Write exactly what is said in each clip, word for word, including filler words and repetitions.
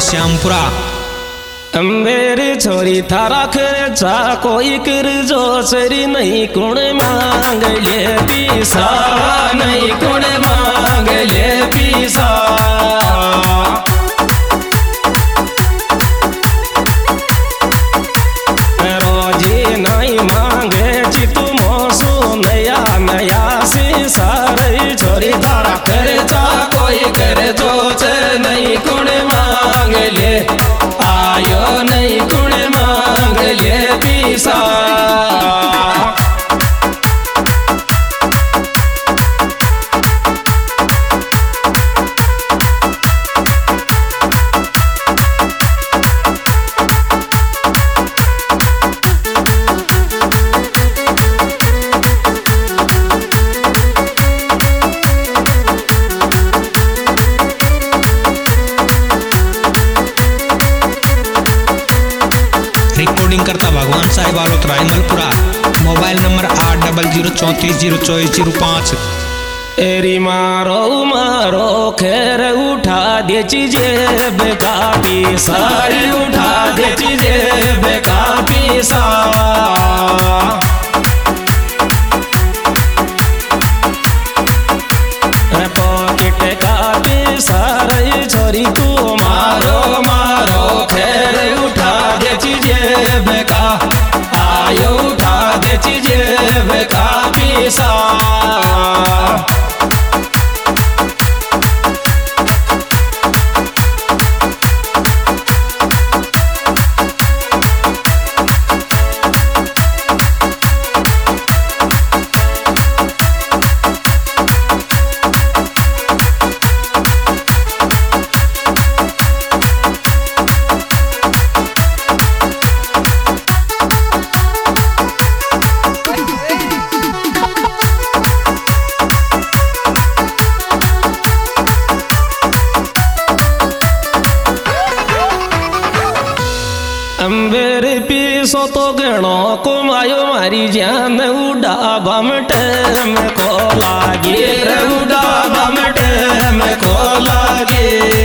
श्यामपुरा। मेरी छोरी थारा खर्चा कोई कर जो सरी नहीं कुण मांग ले पीसा, नहीं कुण मांग ले पीसा। रोजी नहीं मांगे चितु मोसू नया नया सी सारी छोरी थारा खर्चा कोई कर जो नहीं कुण मांग ले, आयो नहीं कुण मांग ले पीसा। रिकॉर्डिंग करता भगवान साहिब आलोत रायमलपुरा। मोबाइल नंबर आठ डबल जीरो चौंतीस जीरो चौबीस जीरो पाँच। एरी मारो मारो खैर उठा दे चीजे बेका पीसा, उठा दे चीजे बेका पीसा। पॉकेट का पीसा रही छोरी तू मारो मारो खैर उठा दे चीजे बेका, आयो उठा दे चीजे बेका पीसा। अंबेर पीसो तो गणो कुमायो मारी जान उड़ा बमट में को लागे, उड़ा बमट में को लागे।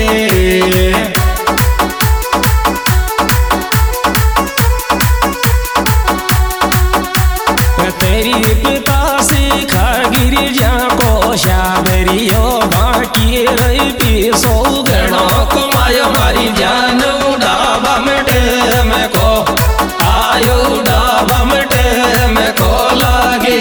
तेरी पिता सीखा गिरी जा को शाबरियो बाकी रही पीसो गणो कुमायो मारी जान उड़ा बमट में को, आयो उड़ा बमट में को लागे।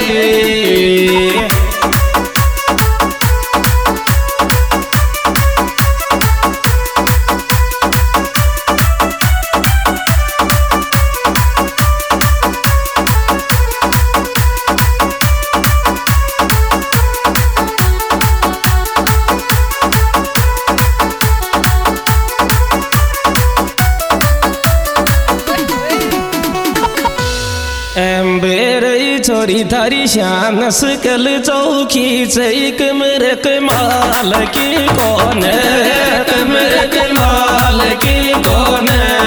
एम्बेरई छोरी थारी शान सकल चौकी चैक मेरे कमाल की कौन, मेरे कमाल की कौन।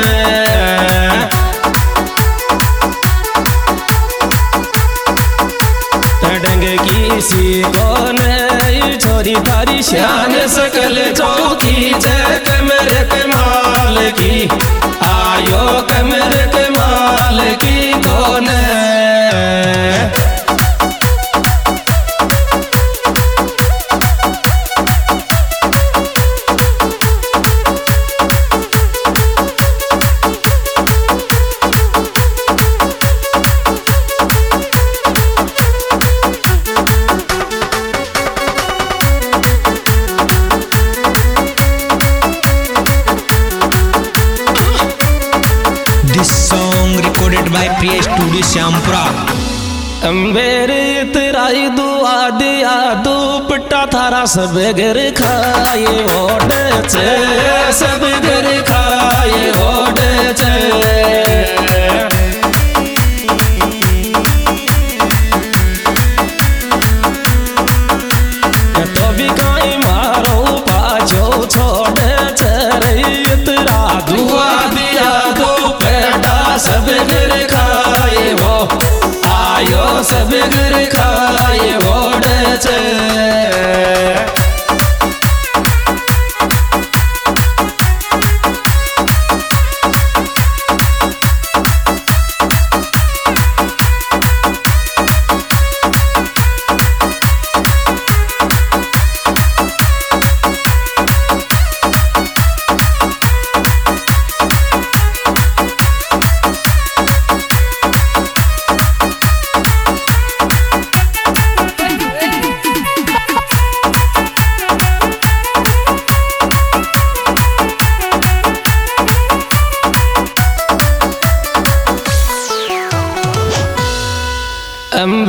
डंग की सी कौन छोरी थारी शान सकल चौकी चैक मेरे कमाल की, आयो कमर कमाल की कौन। recorded by Priya Studio Shyampura. अंबेरे Terai दुआ दिया दो पट्टा थारा सब घर खाए ओड चे, सब घर खाए ओड चे। तो भी काई मारो पाछो छोड़ चे, तेरा दुआ दिया दो पट्टा सब घर खाए वो, आयो सब घर खाए ओड चे।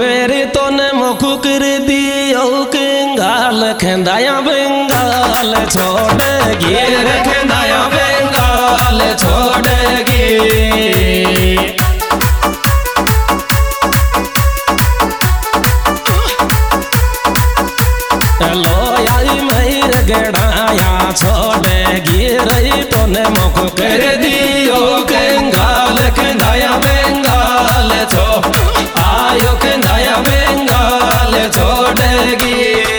मेरी तो ने मुखु कर दियो कंगाल खेंदाया बंगाल छोड़ेगी रे खेंदाया बंगाल छोड़ेगी लो आई मई गड़ाया छोड़ेगी रही तो ने मुखु कर दियो कंगाल खेंदाया बंगाल छो आयो कंदाया बंगाल छोड़ेगी।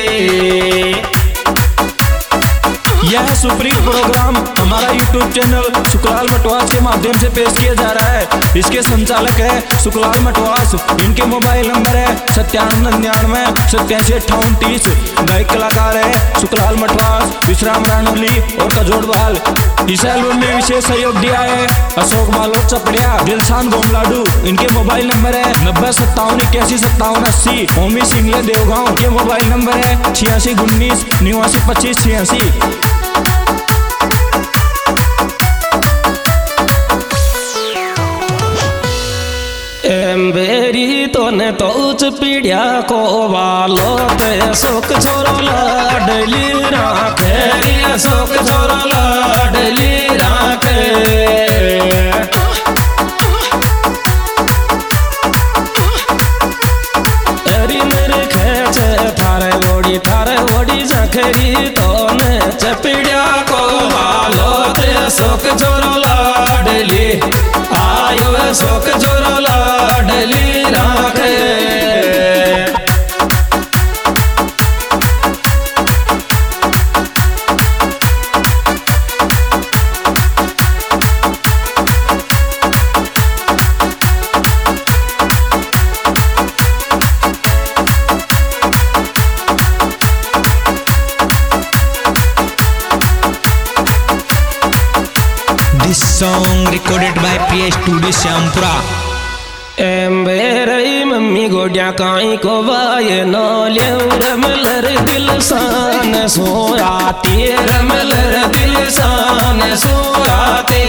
यह सुप्रीम प्रोग्राम हमारा यूट्यूब चैनल सुखलाल मटवास के माध्यम से पेश किया जा रहा है। इसके संचालक है सुखलाल मटवास। इनके मोबाइल नंबर है सत्तानवे निन्यानवे सत्तासी अट्ठावन तीस। गायक कलाकार है सुखलाल मटवास, विश्राम रानोली और कजोड़वाल। इस एल्बम में विशेष सहयोग दिया है अशोक मालोट चपड़िया, दिलसान गोमलाडू। इनके मोबाइल नंबर है नब्बे सत्तावन इक्यासी सत्तावन अस्सी। ओमी सिंगले देवगांव के मोबाइल नंबर है छियासी उन्नीस निवासी पच्चीस छियासी। एम्बेरी तो ने तो उच पीढ़िया को वालो ते सुख छोरो लाडली राखे सुख छोरो लाडली राखे। एरी मेरे खेचे थारे ओड़ी थारे ओड़ी जखेरी तो ने चपीड़िया को वालो ते सुख छोरो लाडली आयो सुख छोरो लाडली राखे। This song recorded by P A Studio Syampura. एम्बेरई मम्मी गोड्या काई को वाये नौले रमलर दिल सान सोयाती रमलर दिल सान सोयाती।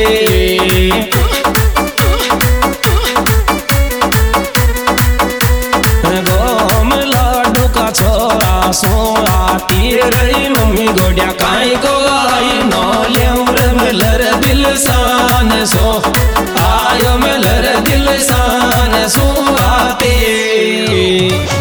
गोम लाडू का छोरा सोयाती रही मम्मी गोड्या काई को वाई नौले रमलर दिल सान सो आयो मलर दिल सान सुहाते।